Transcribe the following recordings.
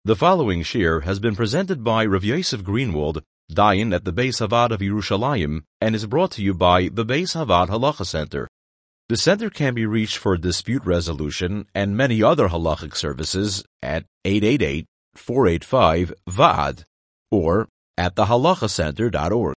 The following shir has been presented by Rav Yosef Greenwald, Dayan at the Beis Havad of Yerushalayim, and is brought to you by the Beis Havad Halacha Center. The center can be reached for dispute resolution and many other halachic services at 888-485-VAD or at thehalachacenter.org.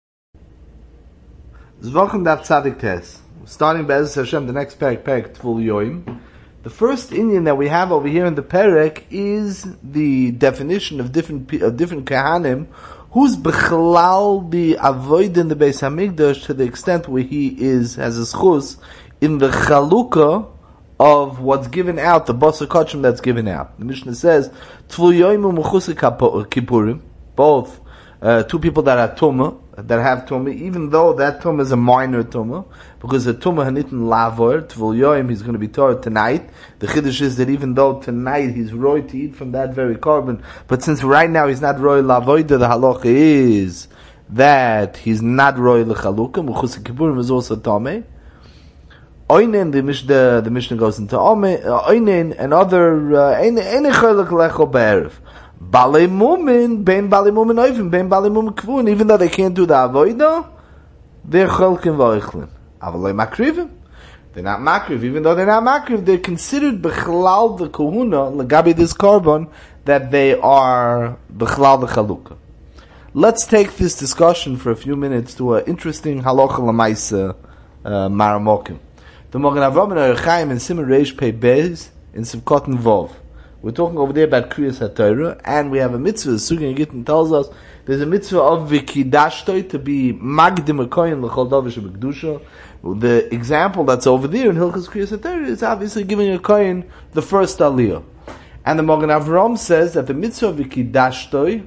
Zvachim Daf Tzadik Tes. Starting Be'ez Hashem, the next Perek Tvul Yoim. The first Indian that we have over here in the Perek is the definition of different Kahanim, who's Bechlal the Avoid in the Beis Hamikdash to the extent where he has a schus in the Chalukah of what's given out, the Basar Kachim that's given out. The Mishnah says, Tvul Yoim u'Mechusa Kippurim, both two people that have tumah, even though that tumah is a minor tumah, because the tumah hanitin lavor, tvul yoim, he's going to be torah tonight. The chiddush is that even though tonight he's roy to eat from that very carbon, but since right now he's not roy lavoida, the halacha is that he's not roy lechaluka. Mechus kippurim is also tameh. Oinen, the Mishnah goes into oinen and other eine chelak lecho be'erev. Balei Mumin, Ben Balei Mumin Oivim, Ben Balei Mumin Kvun, even though they can't do the Avoida, they're Cholkin V'Oichlin. Avalei Makrivim. They're not Makriv, even though they're not Makriv, they're considered Bechlal the Kohuna, Lagabi this carbon, that they are Bechlal the Chalukah. Let's take this discussion for a few minutes to an interesting Halacha L'maisa Maramokim. The Mogen Avram and Erechaim and Simon Reish Pei Bez in Sivkot and Vov. We're talking over there about Kriyas HaTorah, and we have a mitzvah. The Sugi Gittin tells us there's a mitzvah of Vikidashtoi to be Magdim HaKoyin L'chol Davish HaBekdusha. The example that's over there in Hilchas Kriyas HaTorah is obviously giving a Koyin the first Aliyah. And the Mogen Avram says that the mitzvah of Vikidashtoi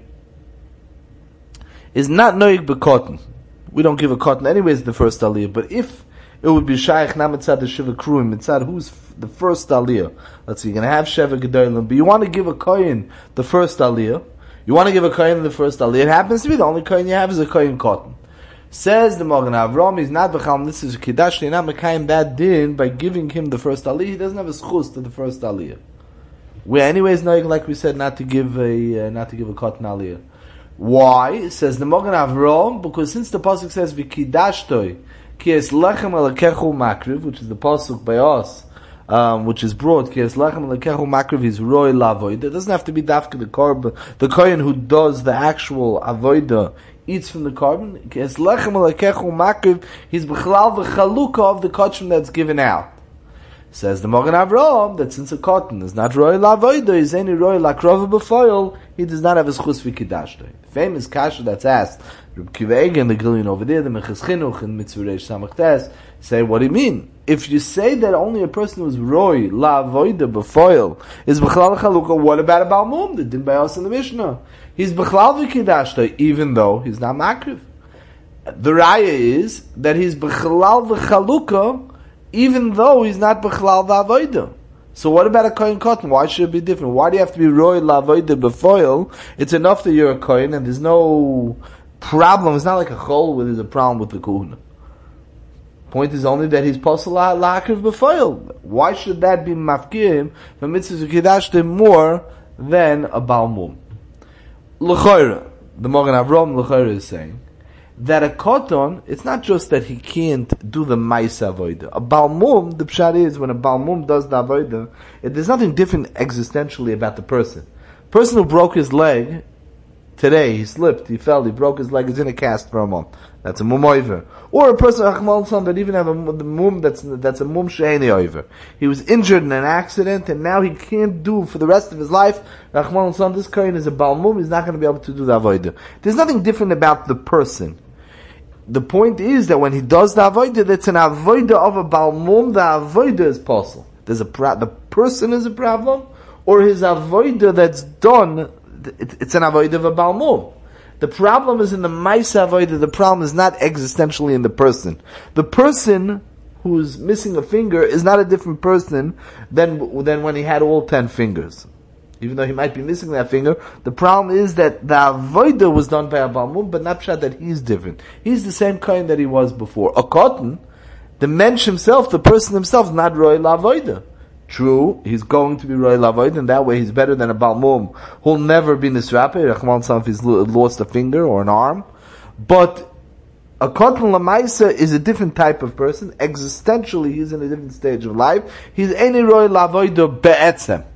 is not Noig B'Kotten. We don't give a Kotten anyways the first Aliyah, but if it would be Shaykh na mitzad the Shiva Kruim, mitzad who's the first Aliyah. Let's see, you're going to have Sheva Gedolim, but you want to give a Koyin the first Aliyah. You want to give a Koyin the first Aliyah. It happens to be the only Koyin you have is a Koyin Cotton. Says the Mogen Avram, he's not Bechal, this is a Kiddush, you're not Mekayim that din by giving him the first Aliyah. He doesn't have a schus to the first Aliyah. We're anyways knowing, like we said, not to give a Cotton Aliyah. Why? Says the Mogen Avram, because since the Pasuk says Vikidashtoi, Kies lechem alekechu makriv, which is the pasuk by us, which is brought. Kies lechem alekechu makriv is roy lavoid. It doesn't have to be dafka the carbon. The kohen who does the actual avoida eats from the carbon. Kies lechem alekechu makriv. He's b'chlal v'chaluka of the kachim that's given out. Says the Mogen Avram that since a cotton is not roy lavoida, is any roy lakrova b'foil, he does not have a schus v'kidashtoi. Famous kasha that's asked. Reb Kiva Egan, the Gillian over there, the Meches Chinuch in Mitzvah Reish Samach Tes, say, what do you mean? If you say that only a person who's roy, la avoida, befoil, is b'chlal chalukah, what about a balmum? That didn't by us in the Mishnah. He's b'chlal v'kidashta, even though he's not makriv. The raya is that he's b'chlal v'chalukah, even though he's not b'chlal v'avoida. So what about a kohen cotton? Why should it be different? Why do you have to be roy, la avoida, befoil? It's enough that you're a kohen and there's no problem. It's not like a chol where there's a problem with the kuhuna. Point is only that he's posel la'akriv b'foil. Why should that be mafkirim for mitzvah kidashtim more than a balmum? L'chayra, the Mogen Avram L'chayra is saying that a koton, it's not just that he can't do the ma'isa avoida. A balmum, the pshat is when a balmum does the avoida, there's nothing different existentially about the person. Person who broke his leg today, he slipped, he fell, he broke his leg, he's in a cast for a month. That's a mum oiver. Or a person, that even have the mum, that's a mum she'eni oiver. He was injured in an accident, and now he can't do for the rest of his life, this kohen is a balmum, he's not going to be able to do the avodah. There's nothing different about the person. The point is that when he does the avodah, that's an avodah of a balmum, the avodah is possible. The person is a problem, or his avodah that's done, it's an avodah of a balmum. The problem is in the ma'isa avodah. The problem is not existentially in the person. The person who's missing a finger is not a different person than when he had all 10 fingers. Even though he might be missing that finger, the problem is that the avodah was done by a balmum, but not pshat that he's different. He's the same kind that he was before. A cotton, the mensch himself, the person himself, not roy la avodah. True, he's going to be Roy Lavoid, and that way he's better than a Balmum who'll never be Nisrape, Rachman if he's lost a finger or an arm. But a Kotan Lamaisa is a different type of person. Existentially, he's in a different stage of life. He's any Roy Lavoid be'etzem.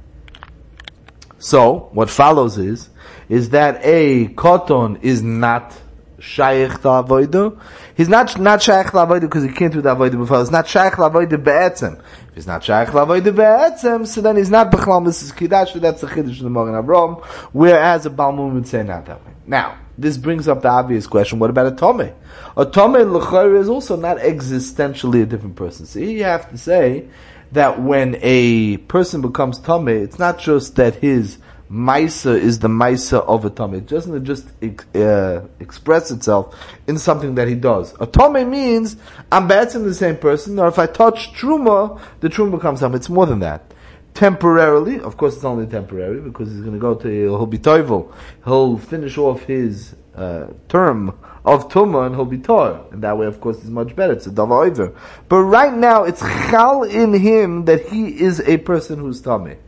So, what follows is that a Koton is not Shaykh to Avoido. He's not Shaykh to Avoido because he can't do the Avoido before. He's not Shaykh to Avoido be'etzem. If he's not Shaykh to Avoido be'etzem, so then he's not Bechlam, this is Kiddush, that's the Chiddush of the Mogen Avraham, whereas a Balmum would say not that way. Now, this brings up the obvious question, what about a Tomei? A Tomei L'chayr is also not existentially a different person. So here you have to say that when a person becomes Tomei, it's not just that his Maisa is the Maisa of a Tomei. It doesn't just express itself in something that he does. A Tomei means, I'm betzim the same person, or if I touch Truma, the Truma becomes Tomei. It's more than that. Temporarily, of course it's only temporary, because he's going to go to, he'll be Toivel. He'll finish off his term of Tumah and he'll be Tor. And that way, of course, is much better. It's a Dava Oiver. But right now, it's Chal in him that he is a person who's Tomei.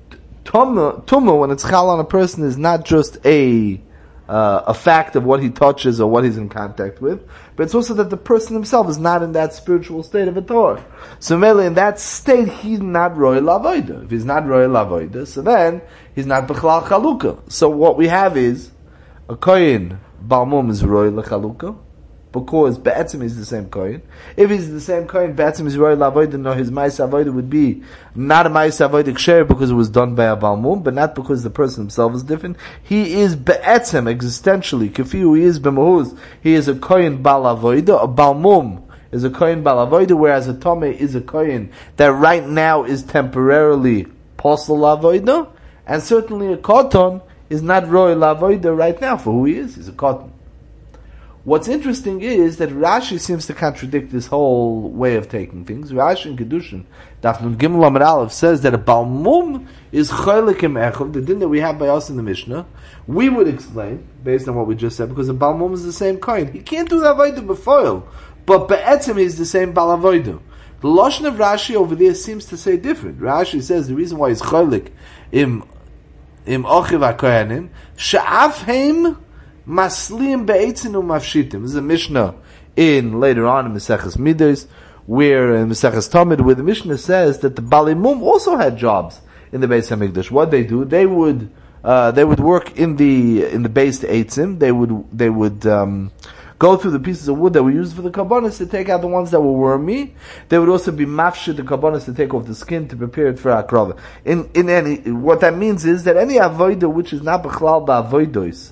Tumah, when it's chal on a person, is not just a fact of what he touches or what he's in contact with, but it's also that the person himself is not in that spiritual state of a Torah. So merely in that state, he's not Roy Lavoida. If he's not Roy Lavoida, so then he's not Bechlal Chalukah. So what we have is, a Kohen, Balmum is Roy Chalukah, because Be'etzim is the same Kohen. If he's the same Kohen, Be'etzim is Roy Lavoida, no, his Ma'is Avoida would be not a Ma'is Avoida Ksher because it was done by a Balmum, but not because the person himself is different. He is Be'etzim, existentially, Kafiu, he is B'mahuz, he is a Kohen Bal Avoida, a Balmum is a Kohen Bal Avoida, whereas a Tomei is a Kohen that right now is temporarily Posel Avoida, and certainly a Koton is not Roy Lavoida right now for who he is. He's a Koton. What's interesting is that Rashi seems to contradict this whole way of taking things. Rashi in Kedushin, Daf Nun Gimel Amud Aleph, says that a Balmum is Cholik Im Echad, the din that we have by us in the Mishnah. We would explain, based on what we just said, because a Balmum is the same kind. He can't do the Avodah B'foil, but Be'etzim is the same Bal Avodah. The Lashon of Rashi over there seems to say different. Rashi says the reason why he's Cholik Im Ochiv HaKoyanim, Sha'af Heim Maslim be'etzin u'mafshitim. This is a Mishnah later on in Maseches Midos, where in Maseches Tamid, where the Mishnah says that the Balimum also had jobs in the Beis Hamikdash. What they do, they would work in the Beis Eitzim. They would go through the pieces of wood that were used for the karbonos to take out the ones that were wormy. They would also be mafshid the karbonos to take off the skin to prepare it for akrava. What that means is that any avodah which is not b'chlal ba'avodos,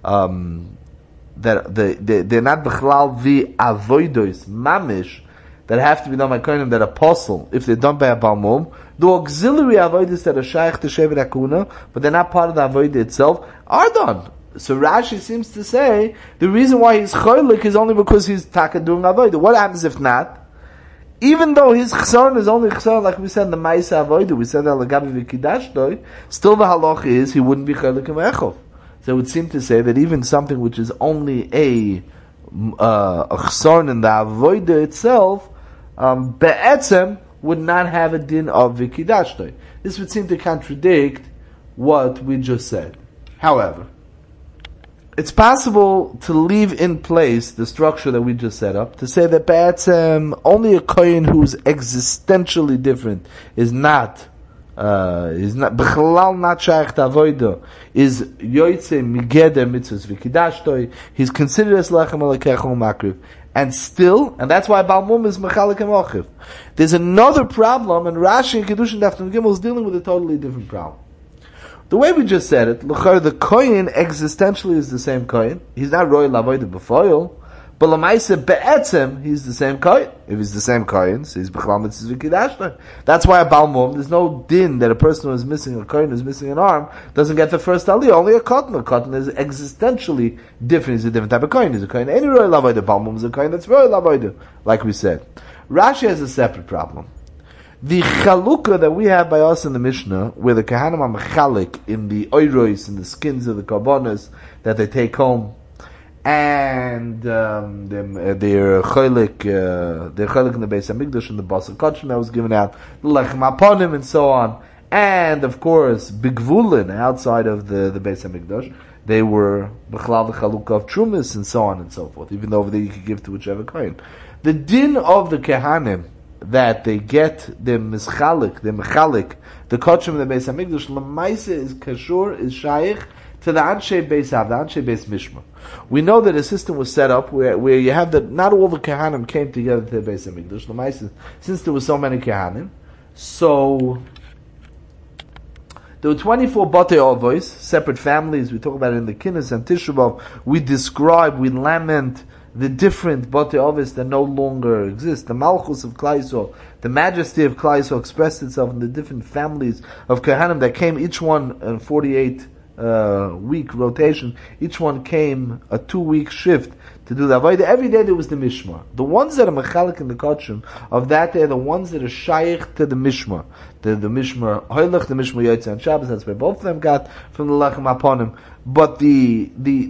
that they're not b'chlal the avoidos mamish that have to be done by kohenim that apostle if they're done by a balmum. The auxiliary avoidos that are shaykh to shevet hakuna, but they're not part of the avodah itself, are done. So Rashi seems to say the reason why he's cholik is only because he's taka doing avodah. What happens if not? Even though his chsaron is only chsaron, like we said in the Ma'isa avodah, we said that lagabi v'kidashtoi, still the halach is he wouldn't be cholik im echov. So it would seem to say that even something which is only a chsaron in the avodah itself, be'etzem would not have a din of vikidashtoi. This would seem to contradict what we just said. However, it's possible to leave in place the structure that we just set up, to say that be'etzem, only a kohen who's existentially different is not b'chalal not shaykh to avodah, is yoytze migeder mitzvahs v'kidashtoi, he's considered as lechem alekecha u'makriv, and that's why Balmum is mechalik and mochiv. There's another problem, and Rashi and Kedushin Daf Nun Gimel is dealing with a totally different problem. The way we just said it, the kohen existentially is the same kohen. He's not roy lavodah b'foil, but l'maisa be'etzem, he's the same kohen. If he's the same kohen, so he's b'chlal mitzvahs v'kidashna. That's why a balmum, there's no din that a person who is missing a kohen, who's missing an arm, doesn't get the first aliyah. Only a cotton. A cotton is existentially different. He's a different type of kohen. He's a kohen. Any roy lavodah, balmum is a kohen that's roy lavodah, like we said. Rashi has a separate problem. The chalukah that we have by us in the Mishnah, where the kahanim are mechalik in the oiros, in the skins of the karbonos that they take home, and they're cholik in the Beis Hamikdash and the Basar Kachim that was given out, the Lechem Aponim and so on, and of course Bigvulin outside of the Beis Hamikdash, they were B'chlal the Chalukah of Trumas and so on and so forth, even though over there you could give to whichever kohen. The din of the Kehanim, that they get the mechalik, the kachim of the Beis Hamikdash, l'maisa is kashur, is shaykh to the Anshe Beis Av, the Anshe Beis Mishma. We know that a system was set up where you have that not all the Kehanim came together to the Beis Hamikdash. L'maisa, since there were so many Kehanim, so there were 24 Batei Avos, separate families. We talk about it in the Kinnis and Tisha B'Av. We describe, we lament the different Batei Avos that no longer exist. The Malchus of Klal Yisrael, the majesty of Klal Yisrael expressed itself in the different families of Kehanim that came, each one in 48 week rotation. Each one came a 2-week shift to do the Avodah. Every day there was the Mishmar. The ones that are Mechalik in the Kachim of that day are the ones that are Shaykh to the Mishmar. The Mishmar Hoylech, the Mishmar Yotzei on Shabbos, that's where both of them got from the Lechem Aponim. But the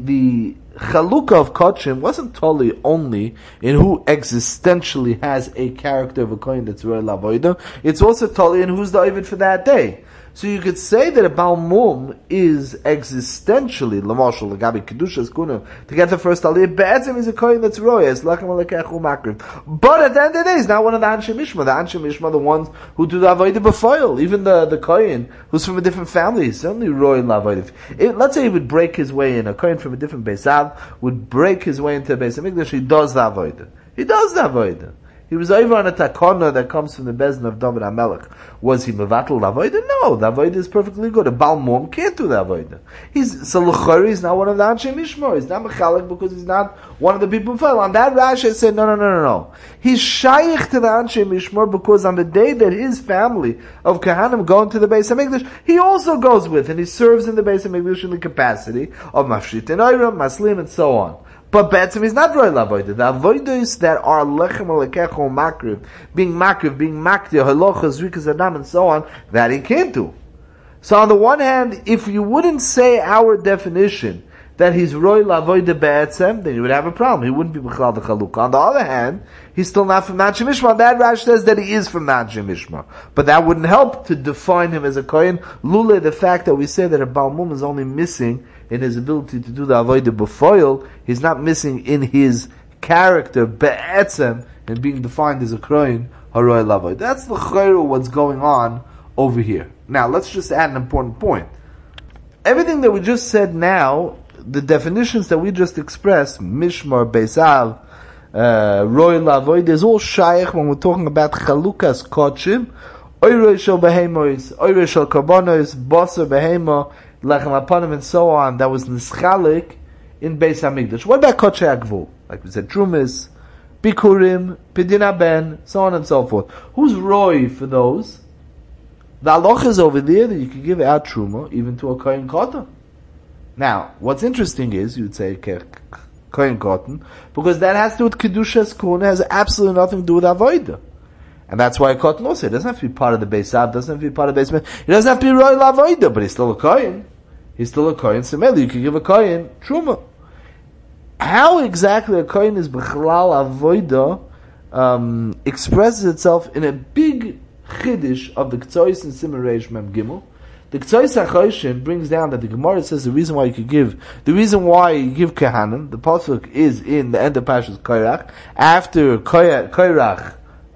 Chalukah of Kachim wasn't totally only in who existentially has a character of a Kohen that's Roy Lavoida. It's also totally in who's the Ovid for that day. So you could say that a Baal Mum is existentially, Lamashal, Lagabi Kedushas Kuna, to get the first Aliyah, Be'etzim is a Kohen that's Royas, Lachem Alekechu Makriv. But at the end of the day, he's not one of the Anshe Mishma. The Anshe Mishma are the ones who do the Avodah B'foil. Even the Kohen, who's from a different family, is certainly Roy Lavodah. Let's say he would break his way in, a Kohen from a different Beis Av would break his way into a Beis Hamikdash, he does the Avodah. He does the Avodah. He was over on a takona that comes from the Bezdin of David HaMelech. Was he mevatel the avodah? No, the avodah is perfectly good. A Baal Mum can't do the avodah. He's not one of the Anshe Mishmar. He's not mechalik because he's not one of the people who fell. On that Rashi said, no. He's shaykh to the Anshe Mishmar because on the day that his family of Kehanim go into the Beis Hamikdash, he also goes with and he serves in the Beis Hamikdash in the capacity of Mafshit and Oyram, Maslim, and so on. But Be'etzim is not Roy Lavoida. The Avoidos that are Lechem Alekecho Makriv, being Makriv, being Makti, Halochas, Rikas Adam, and so on, that he can't do. So on the one hand, if you wouldn't say our definition that he's Roy Lavoida Be'etzim, then you would have a problem. He wouldn't be B'chlal the Chalukah. On the other hand, he's still not from Anshe Mishma. That Rash says that he is from Anshe Mishma. But that wouldn't help to define him as a Kohen. Lule, the fact that we say that a Baal Mum is only missing in his ability to do the Avodah B'foil, he's not missing in his character, Be'etzem, and being defined as a Kohen, Haroy Lavodah. That's the Chayru what's going on over here. Now, let's just add an important point. Everything that we just said now, the definitions that we just expressed, Mishmar, Beis Av, Roy Lavodah, is all shaykh when we're talking about Chalukas Kochim, Oirei Shel Behemois, Oirei Shel Karbonos, Basar Behemo, Lechem Aponim, and so on, that was Nischalik in Beis Hamikdash. What about Kochei Agvul? Like we said, Trumas, Bikurim, Pidin Ben, so on and so forth. Who's Roy for those? The halacha is over there that you can give out Truma even to a Kohen Katan. Now, what's interesting is, you'd say, Kohen Katan, because that has to do with Kedushas Kuna, has absolutely nothing to do with Avodah. And that's why a Kotan also, it doesn't have to be part of the Beis Av, doesn't have to be part of the Beis Av, it doesn't have to be Roy Lavoida, but he's still a Kohen. He's still a Kohen, so maybe you can give a Kohen Truma. How exactly a Kohen is B'chlal Avoida expresses itself in a big Chiddush of the Ktsois and Siman Reish Mem Gimel. The Ktsois HaChoshen brings down that the Gemara says the reason why you give Kehanim, the pasuk is in the end of Parshas Korach, after Korach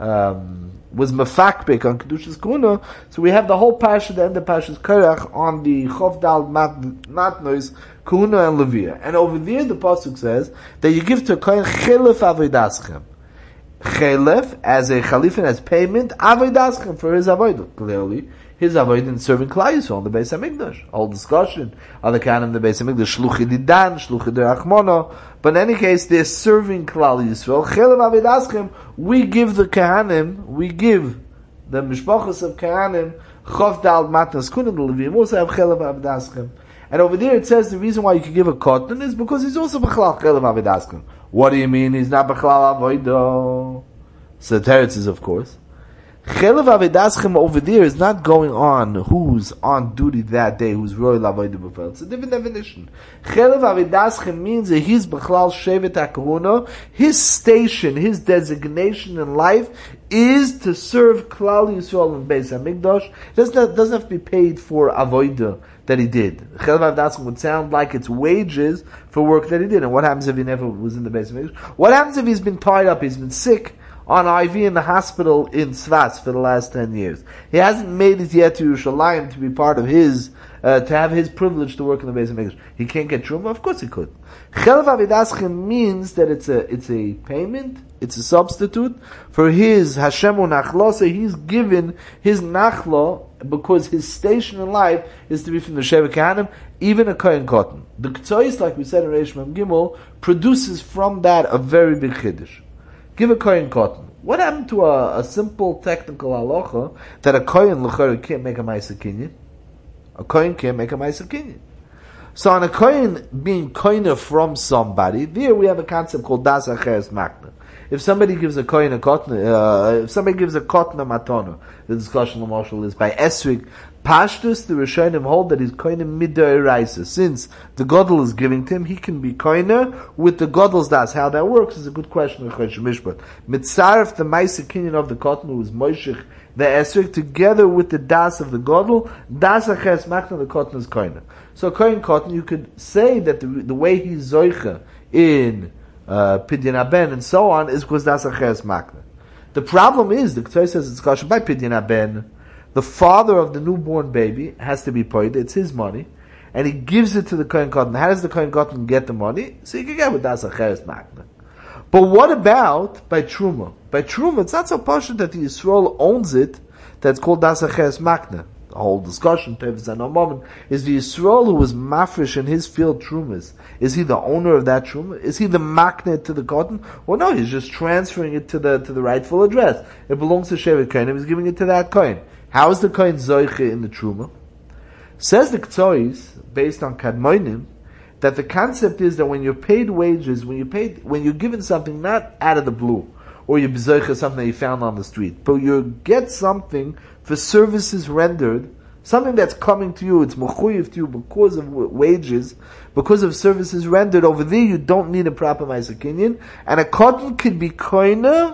was mafakbek on Kedushas Kuna, so we have the whole Parsha, the end of Parshas Korach, on the Chof Dal Matnos, Kuna and Levia. And over there the pasuk says that you give to a Kohen Chelef Avodaschem. Chelef, as a Chalifin, as payment, Avodaschem, for his Avodah. Clearly, his avodah in serving Klal Yisrael on the Beis Hamikdash. Whole discussion on the Kahanim in the Beis Hamikdash, Shluchi Didan, Shluchi Derachmono. But in any case, they're serving Klal Yisrael. Chelev Avodaschem, we give the Kahanim, we give the Mishpachos of Kahanim, Chof Dal Matnas Kunim, the Levim also have Chelev Avodaschem. And over there it says the reason why you can give a Kotan is because he's also B'chlal Chelev Avodaschem. What do you mean he's not B'chlal Avodah? So the Teretz is, of course, Chelev Avedaschem over there is not going on who's on duty that day, who's Roy Lavoida B'Fel. It's a different definition. Chelev Avedaschem means that he's B'chlal Shevet HaKahuna. His station, his designation in life is to serve Klal Yisrael in Beis HaMikdash. It doesn't have to be paid for Avoida that he did. Chelev Avedaschem would sound like it's wages for work that he did. And what happens if he never was in the Beis HaMikdash? What happens if he's been tied up, he's been sick, on IV in the hospital in Svas for the last 10 years. He hasn't made it yet to Yerushalayim to be part of his, to have his privilege to work in the Beis HaMikdash. He can't get Truma? Of course he could. Chelev Avidaschem means that it's a payment, it's a substitute for his Hashem Nachlo, so he's given his Nachlo because his station in life is to be from the Sheva Kahanim, even a Kohen Cotton. The Ktsois, like we said in Reish Mem Gimel, produces from that a very big Chiddush. Give a Kohen cotton. What happened to a simple technical halacha that a Kohen l'chara can't make a Ma'aser Kinyan? A Kohen can't make a Ma'aser Kinyan. So on a Kohen being Kohen from somebody, there we have a concept called Das Acheres Makna. If somebody gives a Kohen a cotton, if somebody gives a cotton a matana, the discussion of Marshall is by Esrig, Pashtus, the Rishonim hold that he's koine midoraisa. Since the Godel is giving to him, he can be koine with the Godel's das. How that works is a good question of Chodesh Mishpat. Mitzaref, the Ma'aser Kinyan of the cotton, who is Moishich, the Esrik, together with the das of the Godel, das aches machna, the cotton is koine. So koine cotton, you could say that the way he's zoicha in Pidyon Aben and so on is because das aches machna. The problem is, the Ketzer says it's kosher by Pidyon Aben. The father of the newborn baby has to be paid. It's his money, and he gives it to the Kohen Cotton. How does the Kohen Cotton get the money? So he can get with Das Acheres Makna. But what about by Truma? By Truma, it's not so posh that the Yisrael owns it. That's called Das Acheres Makna. The whole discussion, Tevis and moment, is the Yisrael who was mafresh in his field Trumas. Is he the owner of that Truma? Is he the Makna to the cotton? Well, no, he's just transferring it to the rightful address. It belongs to Shevet Kohen. He's giving it to that Kohen. How is the Kohen Zoiche in the Truma? Says the Ktsois, based on Kadmonim, that the concept is that when you're paid wages, when you're given something not out of the blue, or you're Zoiche something that you found on the street, but you get something for services rendered, something that's coming to you, it's mechuyev to you because of wages, because of services rendered, over there you don't need a proper Ma'aser Kinyan, and a cotton could be koine,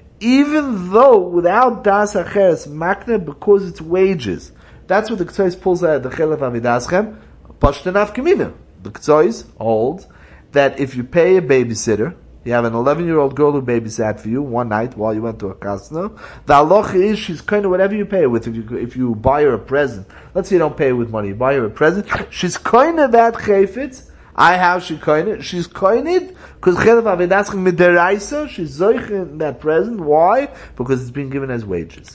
even though without das acheres makna, because it's wages. That's what the Ktsois pulls out of the Chelev Avidaschem, Pashtanaf Kamina. The Ktsois holds that if you pay a babysitter, you have an 11-year-old girl who babysat for you one night while you went to a kasna, the halacha is she's kind of whatever you pay her with. If you buy her a present, let's say you don't pay her with money, you buy her a present, she's kind of that chayfetz. She's koined because Chelev Avidaschem midaraisa, she's zoich in that present. Why? Because it's been given as wages.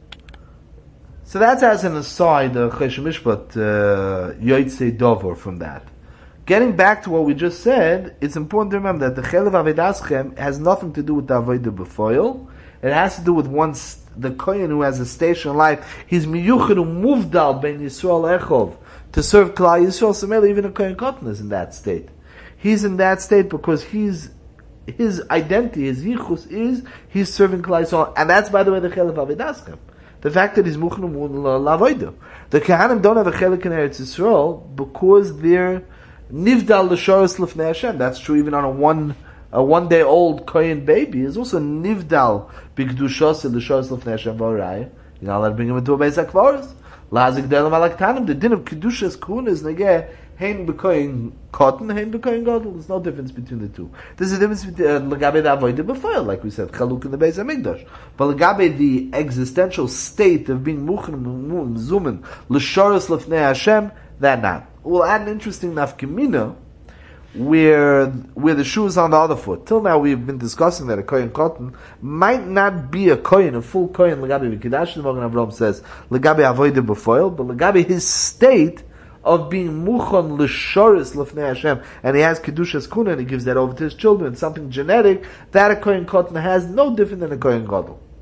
So that's as an aside, Chodesh Mishpat, Yotzei Dover from that. Getting back to what we just said, it's important to remember that the Chelev Avidaschem has nothing to do with the Avodah B'Foil. It has to do with the Kohen who has a station in life. He's miyuchid umuvdal ben Yisrael Echov to serve Klal Yisrael. So even a Kohen Cotton is in that state. He's in that state because his identity, his yichus is he's serving Klal Yisrael, and that's by the way the Chelev Avidaschem. The fact that he's muchnu lavoida. The Kahanim don't have a chelik in Eretz Yisrael because they're nivdal l'shoros l'fnei Hashem. That's true even on a one-day old Kohen baby is also nivdal b'kedushos l'shoros l'fnei Hashem v'oraya. You're not allowed to bring him into a beis hakvaros. Lazik delam alaktanim. The din of kedushas kuhuna is negeh hein b'kohen cotton, hein b'kohen gadol. There's no difference between the two. There's a difference between l'gabe the avodah b'foil, like we said, chaluk in the Beis HaMikdash. But l'gabe the existential state of being muchen zumen l'shoros l'fnei Hashem, that not. We'll add an interesting nafkemina where the shoe is on the other foot. Till now we've been discussing that a kohen cotton might not be a kohen, a full kohen l'gabe v'kedash. The Magen Avraham says l'gabe avodah b'foil, but l'gabe his state of being muchon l'shoris l'fnei Hashem, and he has kedushas kuna, and he gives that over to his children, something genetic that a kohen cotton has, no different than a kohen gadol.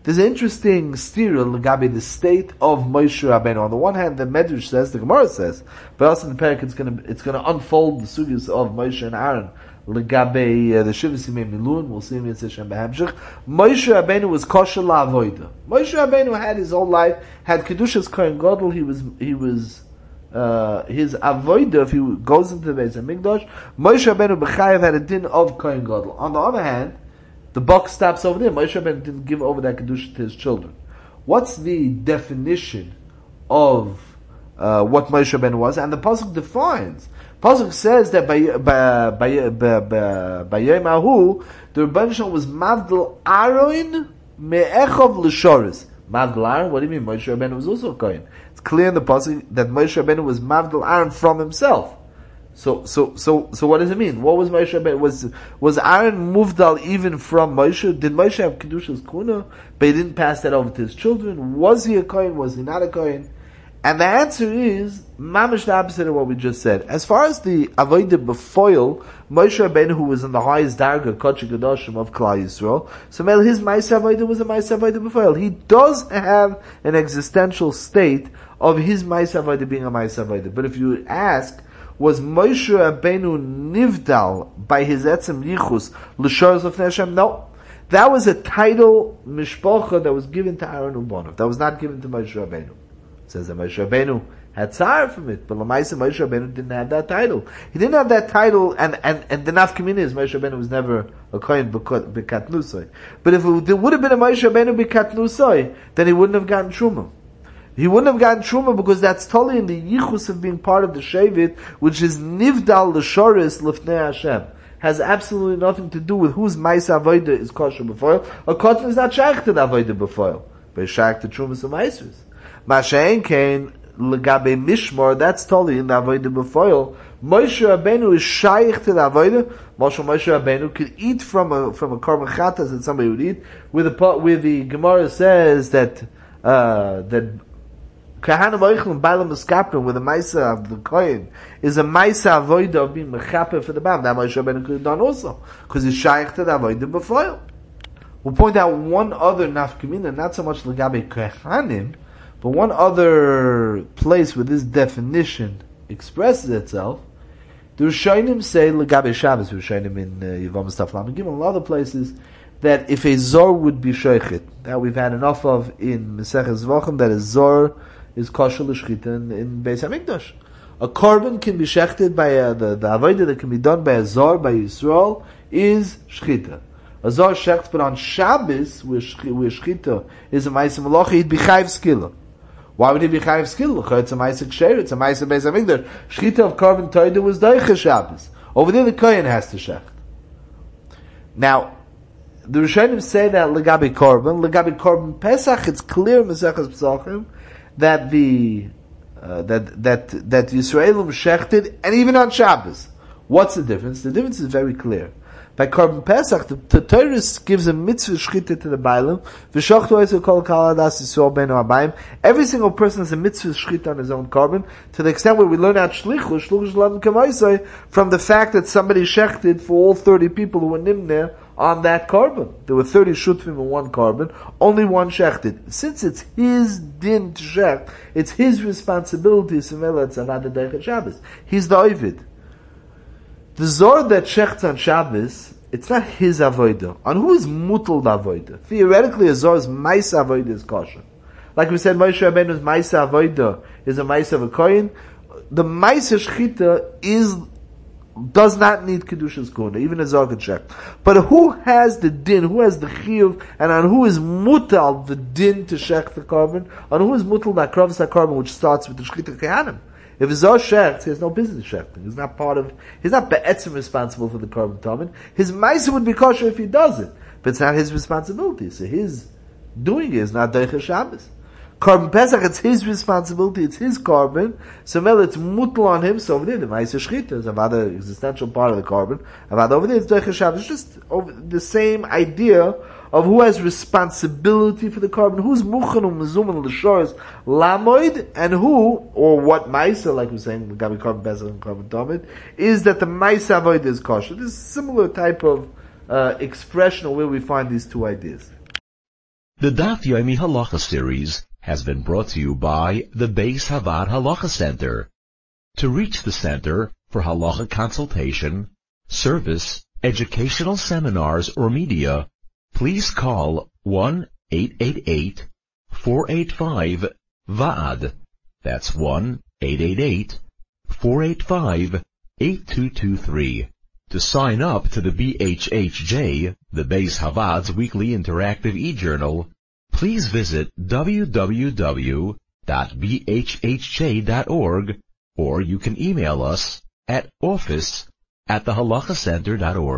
there's an interesting steer Gabi the state of Moshe Rabbeinu. On the one hand, the Medrash says, the Gemara says, but also in the Perek it's gonna unfold the sugyas of Moshe and Aaron. Legabe the Shivas Yimei Milun, we'll see in Yitzhak Behemshich. Moshe Rabbeinu was kosher la'avoida. Moshe Rabbeinu had his whole life, had Kedushas Kohen Gadol, he was his avoida, if he goes into the Beis HaMikdash, Moshe Rabbeinu b'chayav had a din of Kohen Gadol. On the other hand, the buck stops over there. Moshe Rabbeinu didn't give over that Kedusha to his children. What's the definition of what Moshe Rabbeinu was? And the Pasuk defines. Pasuk says that by Yom Ahu, the Rebbeinu Shalom was Mavdal Aaron me'echov l'shoris. Mavdal Aaron, what do you mean? Moshe Rabbeinu was also a Kohen. It's clear in the Pasuk that Moshe Rabbeinu was Mavdal Aaron from himself. So what does it mean? What was Moshe Rabbeinu? Was Aaron Muvdal even from Moshe? Did Moshe have Kedushas Kuna, but he didn't pass that over to his children? Was he a Kohen? Was he not a Kohen? And the answer is mamish the opposite of what we just said. As far as the avodah b'foil, Moshe Rabbeinu, who was in the highest darga kodesh kadoshim of Klal Yisrael, so his ma'aseh avodah was a ma'aseh avodah b'foil. He does have an existential state of his ma'aseh avodah being a ma'aseh avodah. But if you ask, was Moshe Rabbeinu nivdal by his etzem yichus l'shoros of Hashem? No. That was a title mishpocha that was given to Aaron Ubonov. That was not given to Moshe Rabbeinu. It says that Moshe Rabbeinu had tzar from it, but Lamaisa Moshe Rabbeinu didn't have that title. He didn't have that title, and the nafkamina is Moshe Rabbeinu was never a kohen b'katnusoi. But if there would have been a Moshe Rabbeinu b'katnusoi, then he wouldn't have gotten truma. He wouldn't have gotten truma because that's totally in the yichus of being part of the shavit, which is nivdal l'shoris l'fnei Hashem. Has absolutely nothing to do with whose ma'isa avodah is kosher b'foil. A cotton is not shaykh to the avodah b'foil, but it's shaykh to trumas and ma'isers. Masha'en kain legabe mishmor, that's totally in the avodah b'foil. Moshe Rabbeinu is shaykh to the avodah. Moshe Rabbeinu could eat from a korban chatas that somebody would eat. Where the Gemara says that Kahana Moichlin Bailam Eskaprim, where the Maisa of the Kohen is a Maisa avodah of being mechaper for the Bam. That Moshe Rabbeinu could have done also, because he's shaykh to the avodah b'foil. We'll point out one other nafkamina, not so much legabe Kohanim, but one other place where this definition expresses itself. The Rishonim say legabe Shabbos, Rishonim in Yivam Staf Lam Gimel, and other places, that if a Zor would be shaychit, that we've had enough of in Maseches Zvachim, that a Zor is kosher l'shchita in Beis HaMikdash. A korban can be shechted by the avodah that can be done by a Zor, by Yisrael, is shchita. A Zor shecht, but on Shabbos, where shchita is a ma'aseh malacha, he'd be chayv skila. Why would he be chayv skila? It's a ma'aseh ksher, it's a ma'aseh Beis HaMikdash. Shchita of korban toida was doicha Shabbos. Over there, the kohen has to shecht. Now, the Rishonim say that legabe korban Pesach, it's clear in Maseches Pesachim that that Yisraelim shechted, and even on Shabbos. What's the difference? The difference is very clear. By korban Pesach, the Torah gives a mitzvah shchita to the Bailam. V'shachtu oisu kol kal adas Yisrael beinu habayim. Every single person has a mitzvah shchita on his own korban, to the extent where we learn out shlichus l'adam kamaisai, from the fact that somebody shechted for all 30 people who were nimner on that korban. There were 30 shutfim in one korban, only one shechted. Since it's his din to shecht, it's his responsibility, he's the oivid. The Zor that shechts on Shabbos, it's not his avodah. On who is mutal the avodah? Theoretically, a Zor's ma'aseh avodah is kosher. Like we said, Moshe Rabbeinu's ma'aseh avodah is a ma'aseh of a kohen. The ma'aseh shchita does not need kedushas kuna, even a Zor can shecht. But who has the din? Who has the chiyuv? And on who is mutal the din to shecht the korban? On who is mutal the akravas korban, which starts with the shchita kehanim? If his Zor shechts, he has no business shechting. He's not be'etzim responsible for the korban tamid. His ma'aseh would be kosher if he does it, but it's not his responsibility. So his doing it is not doicha Shabbos. Korban Pesach, it's his responsibility, it's his korban, so it's mutal on him, so over there, the ma'aseh shchita is another existential part of the korban, and over there, it's doicha Shabbos. It's just the same idea of who has responsibility for the korban, who's muchan u'mezuman l'shores lamoid, and who, or what ma'aseh, like we're saying, gabi korban Pesach and korban tamid, is that the ma'aseh avoid is kosher. This is a similar type of expression of where we find these two ideas. The Daf Yomi Halacha series has been brought to you by the Beis Havad Halacha Center. To reach the center for halacha consultation, service, educational seminars, or media, please call 1-888-485-VAAD. That's 1-888-485-8223. To sign up to the BHHJ, the Beis Havad's weekly interactive e-journal, please visit www.bhhj.org, or you can email us at office@thehalachacenter.org.